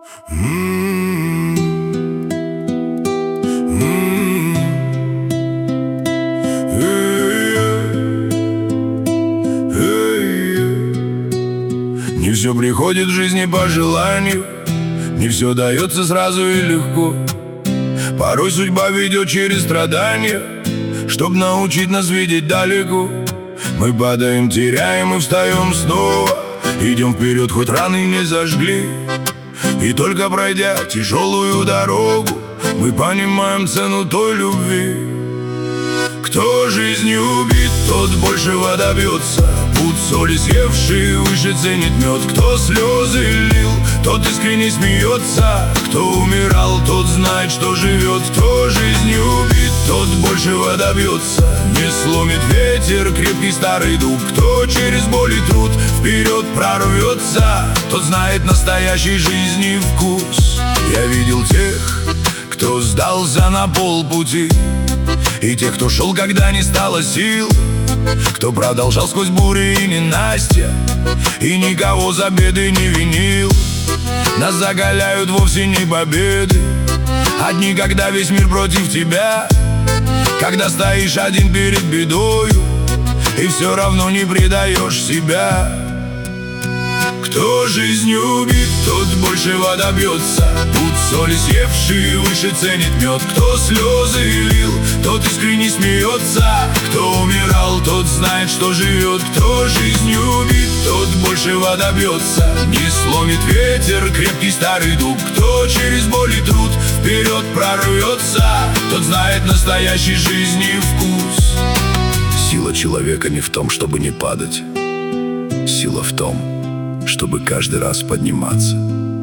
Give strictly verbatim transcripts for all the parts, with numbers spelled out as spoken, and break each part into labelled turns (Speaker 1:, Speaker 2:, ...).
Speaker 1: Не все приходит в жизни по желанию, не все дается сразу и легко. Порой судьба ведет через страдания, чтоб научить нас видеть далеко. Мы падаем, теряем и встаем снова, идем вперед, хоть раны не зажгли. И только пройдя тяжелую дорогу, мы понимаем цену той любви. Кто жизнью убит, тот большего добьется. Пуд соли съевший выше ценит мед. Кто слезы лил, тот искренне смеется. Кто умирал, тот знает, что живет. Кто жизнью убит, тот большего добьется. Не сломит ветер крепкий старый дуб. Кто через боль и труд вперед прорвется, тот знает настоящей жизни вкус. Я видел тех, кто сдался на полпути, и тех, кто шел, когда не стало сил, кто продолжал сквозь бури и ненастья, и никого за беды не винил. Нас закаляют вовсе не победы, одни, когда весь мир против тебя, когда стоишь один перед бедою и все равно не предаешь себя. Кто жизнью убит, тот большего добьется. Пуд соли съевший выше ценит мед. Кто слезы лил, тот искренне смеется. Кто умирал, тот знает, что живет. Кто жизнью убит, тот большего добьется. Не сломит ветер крепкий старый дуб. Кто через боль и труд вперед прорвется, тот знает настоящей жизни вкус. Сила человека не в том, чтобы не падать. Сила в том, чтобы каждый раз подниматься.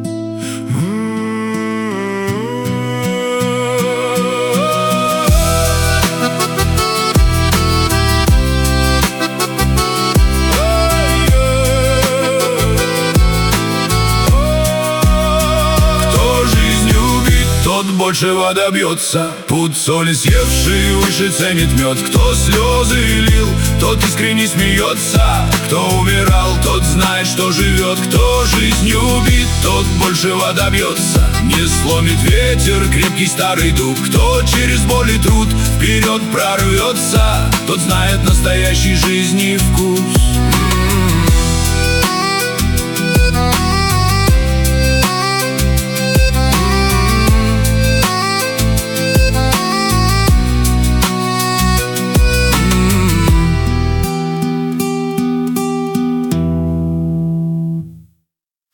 Speaker 1: Кто жизнью убит, тот большего добьется. Пуд соли съевший выше ценит мед. Кто слезы лил, тот искренне смеется. Кто умирал, тот знает, что живет. Кто жизнью убит, тот большего добьется. Не сломит ветер крепкий старый дуб. Кто через боль и труд вперед прорвется, тот знает настоящей жизни вкус.